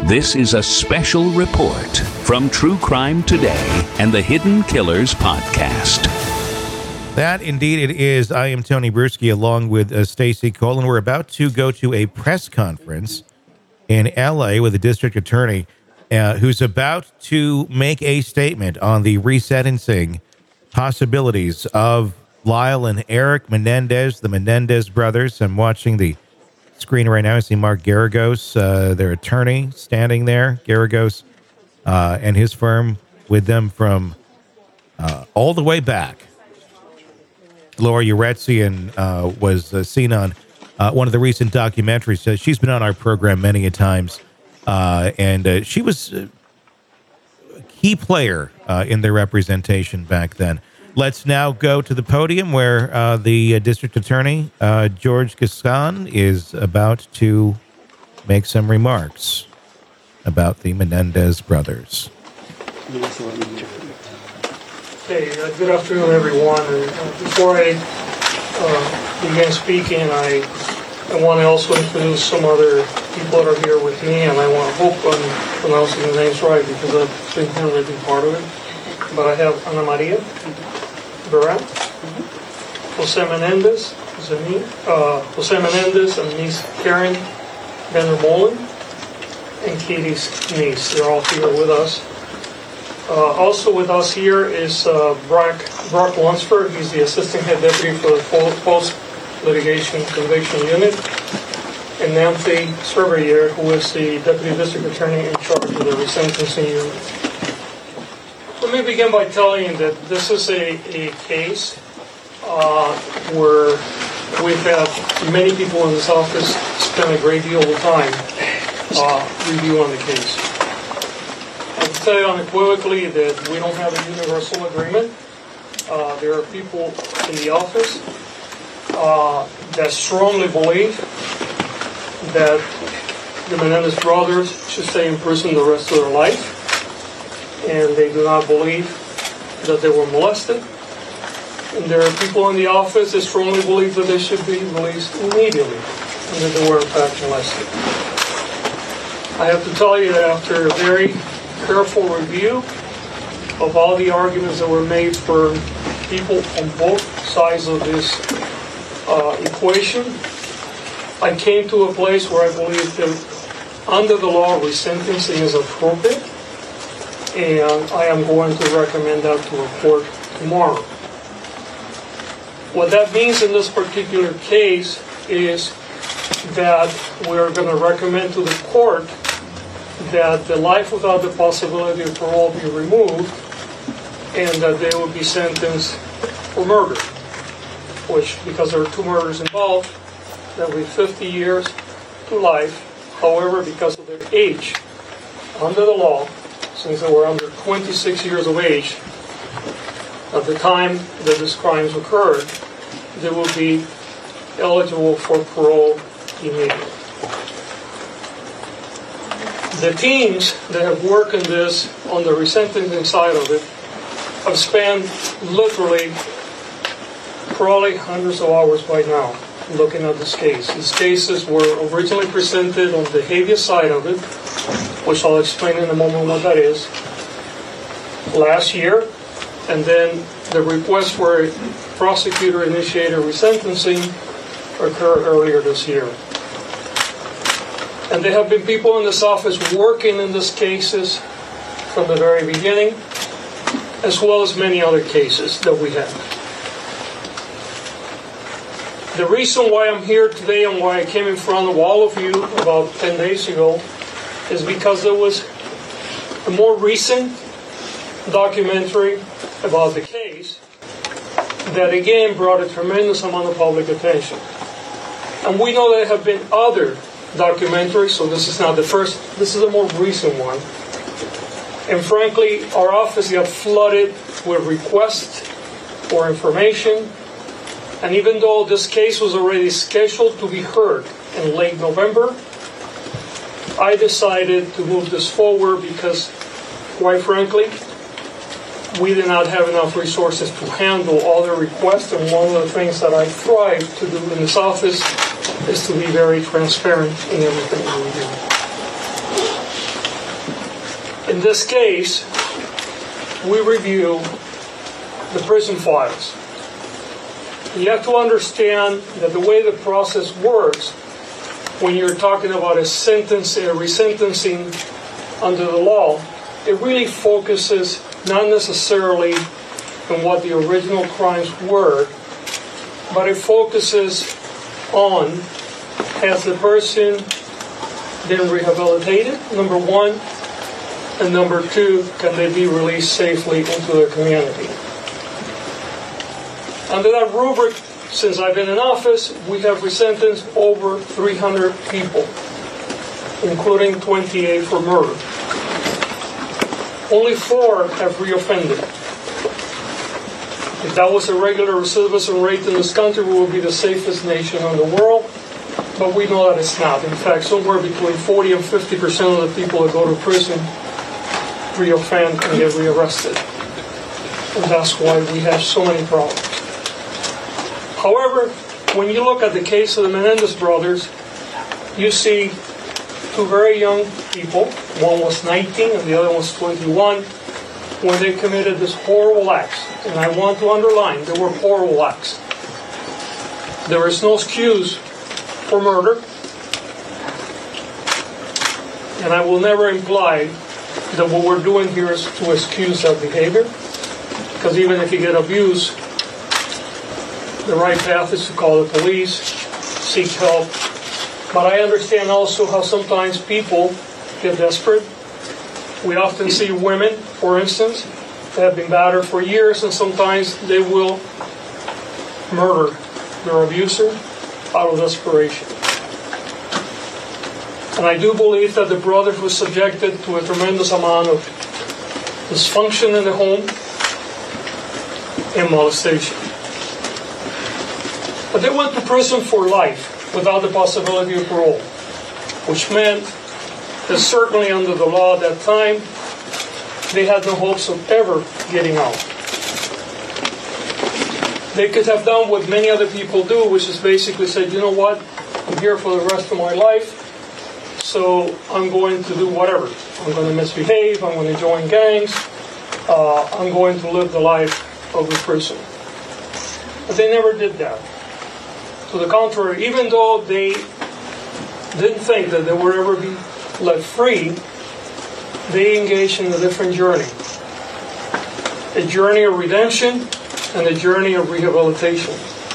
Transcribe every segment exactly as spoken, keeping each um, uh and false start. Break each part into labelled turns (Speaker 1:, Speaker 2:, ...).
Speaker 1: This is a special report from True Crime Today and the Hidden Killers podcast.
Speaker 2: That indeed it is. I am Tony Bruschi along with uh, Stacy Cole, and we're about to go to a press conference in L A with the district attorney uh, who's about to make a statement on the resentencing possibilities of Lyle and Eric Menendez, the Menendez brothers. I'm watching the screen right now. I see Mark Garagos, uh, their attorney, standing there. Garagos uh, and his firm with them from uh, all the way back. Laura Uretzian uh, was uh, seen on uh, one of the recent documentaries. Uh, she's been on our program many a times, uh, and uh, she was a key player uh, in their representation back then. Let's now go to the podium where uh, the uh, district attorney, uh, George Gascon, is about to make some remarks about the Menendez brothers.
Speaker 3: Hey, uh, good afternoon, everyone. And, uh, before I uh, begin speaking, I I want to also introduce some other people that are here with me, and I want to hope I'm pronouncing the names right because I've been handwritten part of it. But I have Ana Maria Barat, Jose Menendez, Jose, uh, Jose Menendez, and niece Karen Vandermolen, and Katie's niece. They're all here with us. Uh, also with us here is uh, Brock, Brock Lunsford. He's the Assistant Head Deputy for the Post-Litigation Conviction Unit. And Nancy Cervier, who is the Deputy District Attorney in charge of the Resentencing Unit. Let me begin by telling you that this is a, a case uh, where we've had many people in this office spend a great deal of time uh, reviewing the case. I can tell you unequivocally that we don't have a universal agreement. Uh, there are people in the office uh, that strongly believe that the Menendez brothers should stay in prison the rest of their life, and they do not believe that they were molested. And there are people in the office that strongly believe that they should be released immediately, and that they were in fact molested. I have to tell you that after a very careful review of all the arguments that were made for people on both sides of this uh, equation, I came to a place where I believe that under the law, resentencing is appropriate, and I am going to recommend that to a court tomorrow. What that means in this particular case is that we're going to recommend to the court that the life without the possibility of parole be removed, and that they will be sentenced for murder, which, because there are two murders involved, that will be fifty years to life. However, because of their age, under the law, since they were under twenty-six years of age at the time that these crimes occurred, they will be eligible for parole immediately. The teams that have worked in this on the resentencing side of it have spent literally probably hundreds of hours by now looking at this case. These cases were originally presented on the habeas side of it, which I'll explain in a moment what that is, last year, and then the request for a prosecutor-initiated resentencing occurred earlier this year. And there have been people in this office working in these cases from the very beginning, as well as many other cases that we have. The reason why I'm here today and why I came in front of all of you about ten days ago is because there was a more recent documentary about the case that again brought a tremendous amount of public attention. And we know there have been other documentaries, so this is not the first, this is a more recent one. And frankly, our office got flooded with requests for information. And even though this case was already scheduled to be heard in late November, I decided to move this forward because, quite frankly, we did not have enough resources to handle all the requests. And one of the things that I thrive to do in this office is to be very transparent in everything we do. In this case, we review the prison files. You have to understand that the way the process works, when you're talking about a sentence, a resentencing under the law, it really focuses not necessarily on what the original crimes were, but it focuses on, has the person been rehabilitated, number one, and number two, can they be released safely into the community? Under that rubric, since I've been in office, we have resentenced over three hundred people, including twenty-eight for murder. Only four have reoffended. If that was a regular recidivism rate in this country, we would be the safest nation in the world, but we know that it's not. In fact, somewhere between forty and fifty percent of the people that go to prison reoffend and get rearrested. And that's why we have so many problems. However, when you look at the case of the Menendez brothers, you see two very young people. One was nineteen and the other was twenty-one when they committed this horrible acts. And I want to underline, they were horrible acts. There is no excuse for murder. And I will never imply that what we're doing here is to excuse that behavior. Because even if you get abused, the right path is to call the police, seek help. But I understand also how sometimes people get desperate. We often see women, for instance, that have been battered for years, and sometimes they will murder their abuser out of desperation. And I do believe that the brothers were subjected to a tremendous amount of dysfunction in the home and molestation. But they went to prison for life without the possibility of parole, which meant that certainly under the law at that time, they had no hopes of ever getting out. They could have done what many other people do, which is basically said, you know what, I'm here for the rest of my life, so I'm going to do whatever. I'm going to misbehave, I'm going to join gangs, uh, I'm going to live the life of a prison. But they never did that. To the contrary, even though they didn't think that they would ever be let free, they engaged in a different journey. A journey of redemption and a journey of rehabilitation.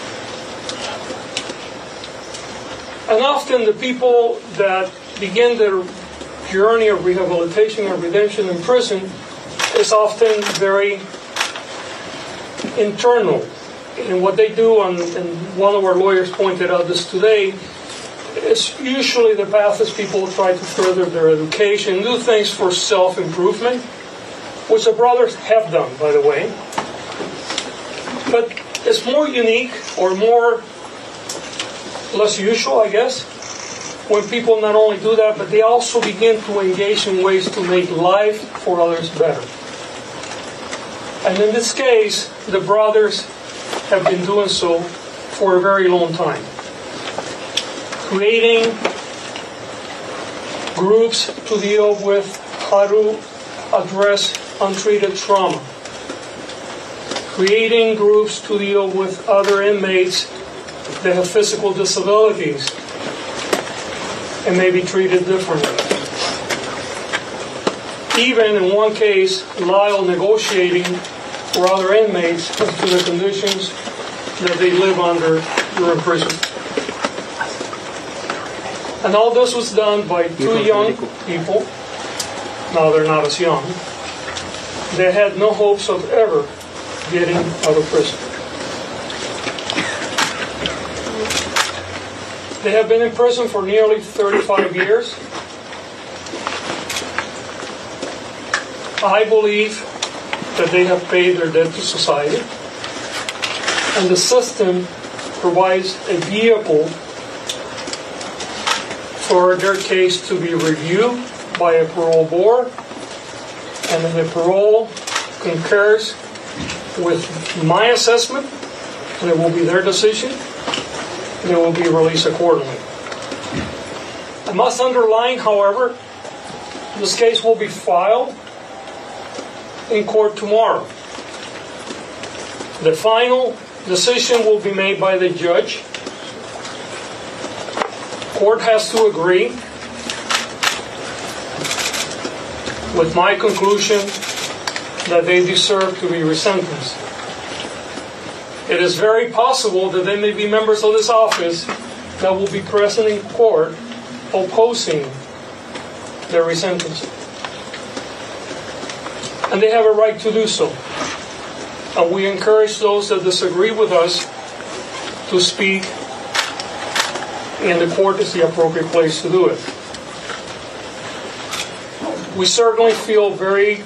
Speaker 3: And often the people that begin their journey of rehabilitation and redemption in prison is often very internal. And what they do, and, and one of our lawyers pointed out this today, is usually the path is people try to further their education, do things for self-improvement, which the brothers have done, by the way. But it's more unique, or more, less usual, I guess, when people not only do that, but they also begin to engage in ways to make life for others better. And in this case, the brothers have been doing so for a very long time. Creating groups to deal with how to address untreated trauma. Creating groups to deal with other inmates that have physical disabilities and may be treated differently. Even in one case, Lyle negotiating for other inmates as to the conditions that they live under during prison. And all this was done by two young people. Now they're not as young. They had no hopes of ever getting out of prison. They have been in prison for nearly thirty-five years. I believe that they have paid their debt to society. And the system provides a vehicle for their case to be reviewed by a parole board. And if the parole concurs with my assessment, and it will be their decision, they will be released accordingly. I must underline, however, This case will be filed in court tomorrow. The final decision will be made by the judge. Court has to agree with my conclusion that they deserve to be resentenced. It is very possible that there may be members of this office that will be present in court opposing their resentencing. And they have a right to do so. And we encourage those that disagree with us to speak, and the court is the appropriate place to do it. We certainly feel very,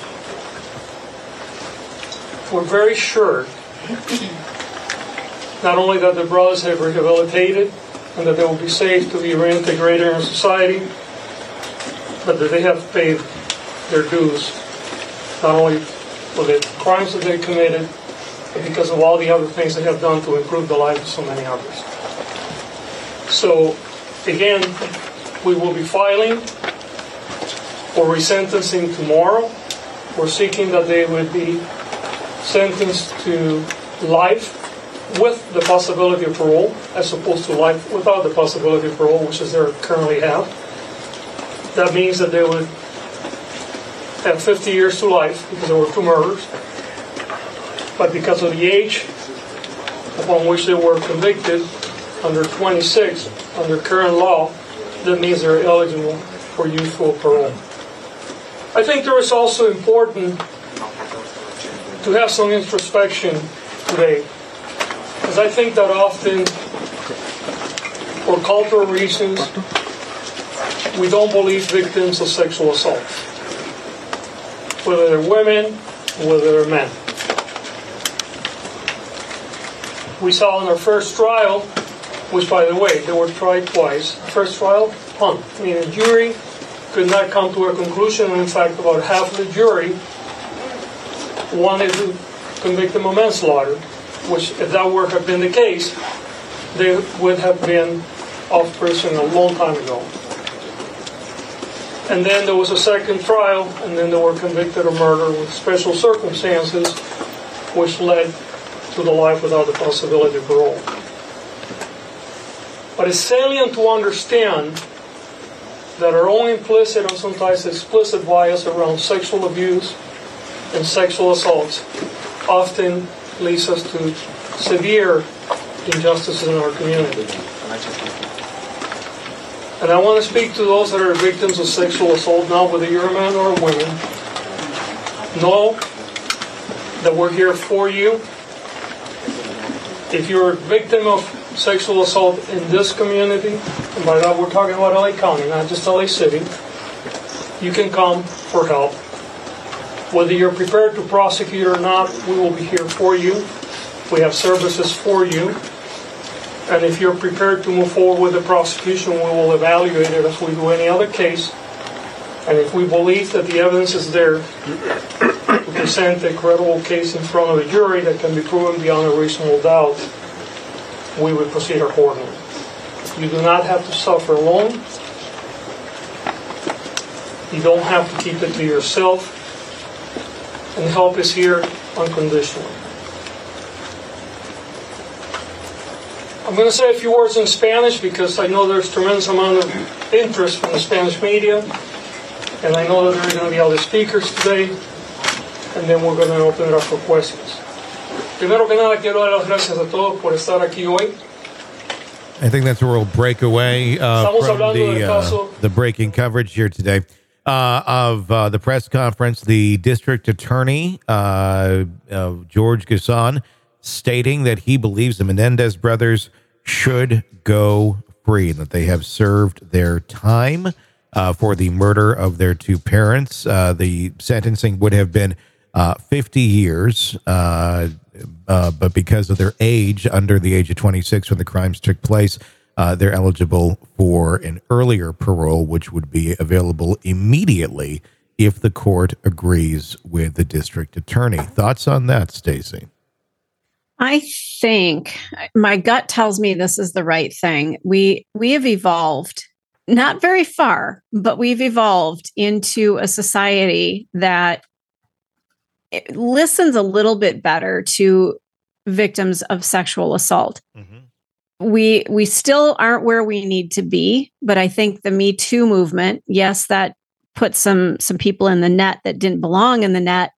Speaker 3: we're very sure not only that the brothers have rehabilitated and that they will be safe to be reintegrated in society, but that they have paid their dues, not only for the crimes that they committed, but because of all the other things they have done to improve the lives of so many others. So, again, we will be filing for resentencing tomorrow. We're seeking that they would be sentenced to life with the possibility of parole, as opposed to life without the possibility of parole, which is they currently have. That means that they would have fifty years to life because there were two murders. But because of the age upon which they were convicted, under twenty-six, under current law, that means they're eligible for youthful parole. I think there is also important to have some introspection today, because I think that often, for cultural reasons, we don't believe victims of sexual assault, whether they're women, whether they're men. We saw in our first trial, which, by the way, they were tried twice. First trial, punt. I mean, the jury could not come to a conclusion. In fact, about half of the jury wanted to convict them of manslaughter, which, if that were have been the case, they would have been off prison a long time ago. And then there was a second trial, and then they were convicted of murder with special circumstances, which led to the life without the possibility of parole. But it's salient to understand that our own implicit and sometimes explicit bias around sexual abuse and sexual assaults often leads us to severe injustices in our community. And I want to speak to those that are victims of sexual assault now, whether you're a man or a woman. Know that we're here for you. If you're a victim of sexual assault in this community, and by that we're talking about L A County, not just L A City, you can come for help. Whether you're prepared to prosecute or not, we will be here for you. We have services for you. And if you're prepared to move forward with the prosecution, we will evaluate it as we do any other case. And if we believe that the evidence is there to present a credible case in front of a jury that can be proven beyond a reasonable doubt, we would proceed accordingly. You do not have to suffer alone. You don't have to keep it to yourself. And help is here unconditionally. I'm going to say a few words in Spanish because I know there's tremendous amount of interest from the Spanish media, and I know that there are going to be other speakers today, and then we're going to open it up for questions. Primero que nada, quiero dar las gracias a todos por estar aquí hoy.
Speaker 2: I think that's where we'll break away uh, from the, uh, the breaking coverage here today uh, of uh, the press conference. The district attorney, uh, uh, George Gasson, stating that he believes the Menendez brothers should go free, that they have served their time uh, for the murder of their two parents. Uh, the sentencing would have been uh, fifty years, uh, uh, but because of their age, under the age of twenty-six when the crimes took place, uh, they're eligible for an earlier parole, which would be available immediately if the court agrees with the district attorney. Thoughts on that, Stacy?
Speaker 4: I think my gut tells me this is the right thing. We we have evolved not very far, but we've evolved into a society that listens a little bit better to victims of sexual assault. Mm-hmm. We we still aren't where we need to be, but I think the Me Too movement, yes, that put some some people in the net that didn't belong in the net.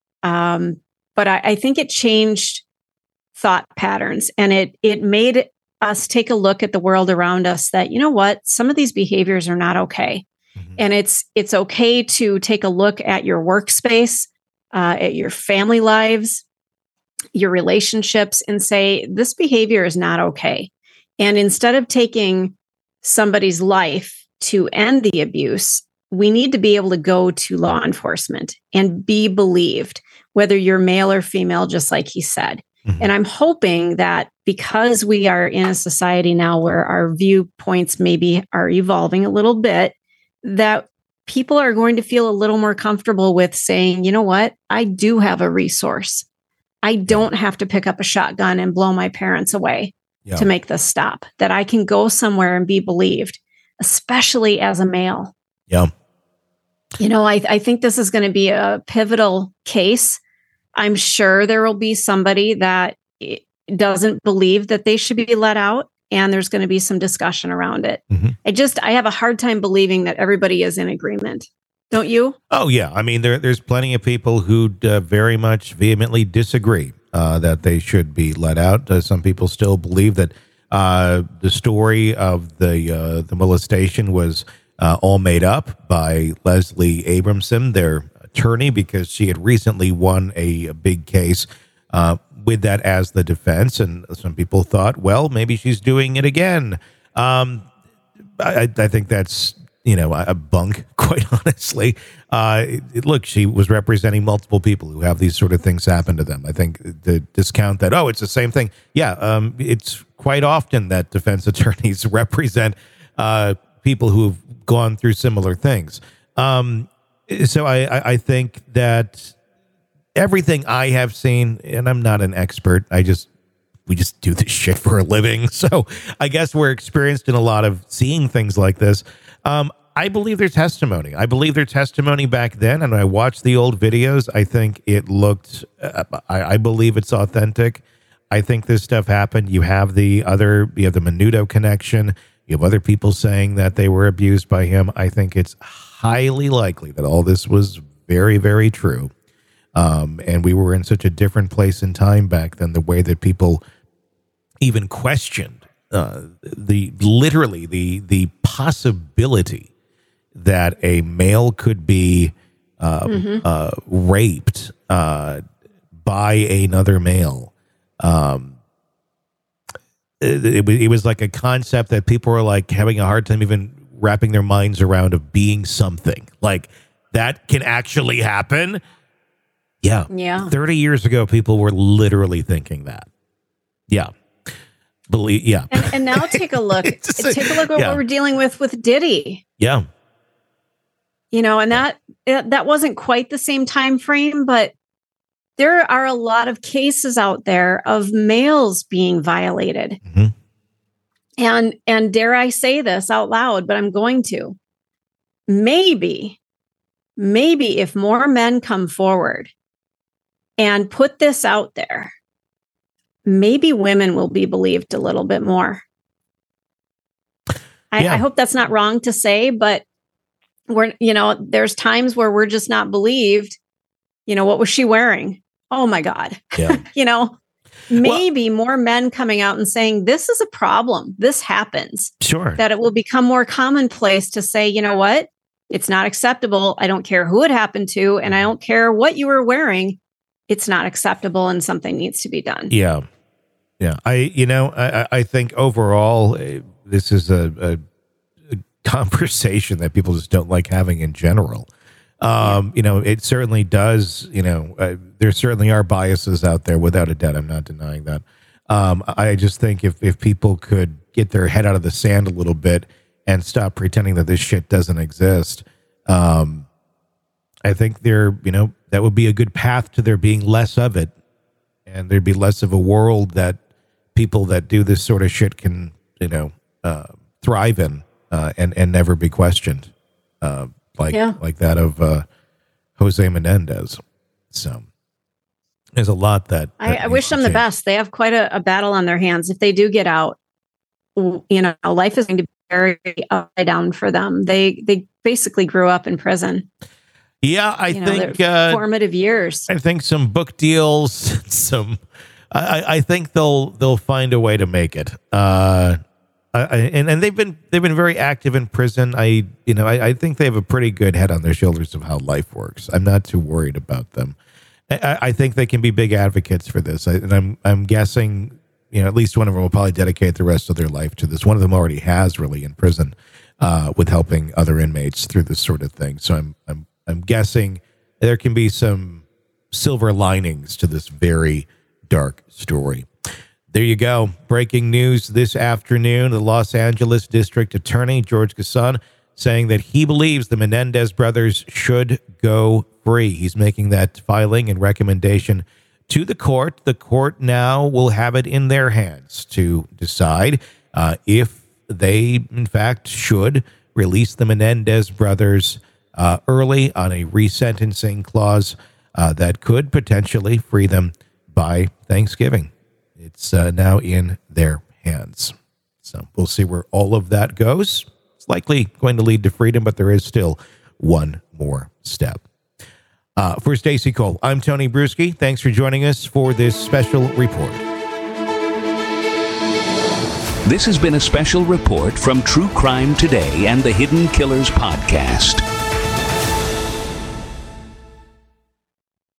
Speaker 4: Um, but I, I think it changed thought patterns, and it it made us take a look at the world around us that, you know what, some of these behaviors are not okay. Mm-hmm. And it's it's okay to take a look at your workspace, uh, at your family lives, your relationships, and say, this behavior is not okay. And instead of taking somebody's life to end the abuse, we need to be able to go to law enforcement and be believed, whether you're male or female, just like he said. Mm-hmm. And I'm hoping that because we are in a society now where our viewpoints maybe are evolving a little bit, that people are going to feel a little more comfortable with saying, you know what, I do have a resource. I don't have to pick up a shotgun and blow my parents away yeah. to make this stop, that I can go somewhere and be believed, especially as a male.
Speaker 2: Yeah.
Speaker 4: You know, I, I think this is going to be a pivotal case. I'm sure there will be somebody that doesn't believe that they should be let out, and there's going to be some discussion around it. Mm-hmm. I just, I have a hard time believing that everybody is in agreement. Don't you?
Speaker 2: Oh, yeah. I mean, there, there's plenty of people who uh, very much vehemently disagree uh, that they should be let out. Uh, some people still believe that uh, the story of the uh, the molestation was uh, all made up by Leslie Abramson, their attorney, because she had recently won a, a big case uh, with that as the defense. And some people thought, well, maybe she's doing it again. Um, I, I think that's, you know, a bunk, quite honestly. Uh, it, look, she was representing multiple people who have these sort of things happen to them. I think the discount that, oh, it's the same thing. Yeah, um, it's quite often that defense attorneys represent uh, people who have gone through similar things. Um, so I, I think that everything I have seen, and I'm not an expert, I just, we just do this shit for a living. So I guess we're experienced in a lot of seeing things like this. Um, I believe their testimony. I believe their testimony back then, and I watched the old videos. I think it looked, uh, I, I believe it's authentic. I think this stuff happened. You have the other, you have the Menudo connection. You have other people saying that they were abused by him. I think it's highly likely that all this was very, very true. Um, and we were in such a different place in time back then, the way that people even questioned uh, the literally the the possibility that a male could be uh, mm-hmm. uh, raped uh, by another male. Um, it, it, it was like a concept that people were like having a hard time even wrapping their minds around, of being something like that can actually happen. Yeah.
Speaker 4: Yeah.
Speaker 2: thirty years ago, people were literally thinking that. Yeah. Believe. Yeah.
Speaker 4: And, and now take a look. Just, take a look at yeah. what we're dealing with with Diddy.
Speaker 2: Yeah.
Speaker 4: You know, and that that wasn't quite the same time frame, but there are a lot of cases out there of males being violated. Mm-hmm. And and dare I say this out loud, but I'm going to. Maybe, maybe if more men come forward and put this out there, maybe women will be believed a little bit more. I, yeah. I hope that's not wrong to say, but we're, you know, there's times where we're just not believed. You know, what was she wearing? Oh my God. Yeah. you know, maybe well, more men coming out and saying, this is a problem. This happens.
Speaker 2: Sure.
Speaker 4: That it will become more commonplace to say, you know what? It's not acceptable. I don't care who it happened to, and I don't care what you were wearing. It's not acceptable, and something needs to be done.
Speaker 2: Yeah. Yeah. I, you know, I, I think overall, uh, this is a, a, a conversation that people just don't like having in general. Um, you know, it certainly does, you know, uh, there certainly are biases out there, without a doubt. I'm not denying that. Um, I just think if, if people could get their head out of the sand a little bit and stop pretending that this shit doesn't exist, um, I think there, you know, that would be a good path to there being less of it. And there'd be less of a world that people that do this sort of shit can, you know, uh, thrive in. uh, and and never be questioned, uh, like
Speaker 4: Yeah.
Speaker 2: like that of uh, Jose Menendez. So there's a lot that,
Speaker 4: I,
Speaker 2: that
Speaker 4: I wish
Speaker 2: needs to
Speaker 4: them the
Speaker 2: change.
Speaker 4: best. They have quite a, a battle on their hands. If they do get out, w- you know, life is going to be very upside down for them. They they basically grew up in prison.
Speaker 2: Yeah, I
Speaker 4: You know,
Speaker 2: think
Speaker 4: their
Speaker 2: uh,
Speaker 4: formative years.
Speaker 2: I think some book deals, some. I, I think they'll they'll find a way to make it. Uh, I, I, and and they've been they've been very active in prison. I you know I, I think they have a pretty good head on their shoulders of how life works. I'm not too worried about them. I, I think they can be big advocates for this. I, and I'm I'm guessing you know at least one of them will probably dedicate the rest of their life to this. One of them already has really in prison uh, with helping other inmates through this sort of thing. So I'm I'm I'm guessing there can be some silver linings to this very dark story. There you go. Breaking news this afternoon. The Los Angeles District Attorney, George Gascon, saying that he believes the Menendez brothers should go free. He's making that filing and recommendation to the court. The court now will have it in their hands to decide uh, if they, in fact, should release the Menendez brothers uh, early on a resentencing clause uh, that could potentially free them by Thanksgiving. It's uh, now in their hands. So we'll see where all of that goes. It's likely going to lead to freedom, but there is still one more step. Uh, for Stacey Cole, I'm Tony Bruschi. Thanks for joining us for this special report.
Speaker 1: This has been a special report from True Crime Today and the Hidden Killers podcast.